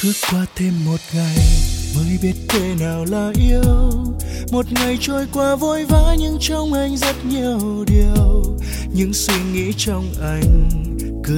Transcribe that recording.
Cứ qua thêm một ngày mới biết thế nào là yêu. Một ngày trôi qua vội vã nhưng trong anh rất nhiều điều. Những suy nghĩ trong anh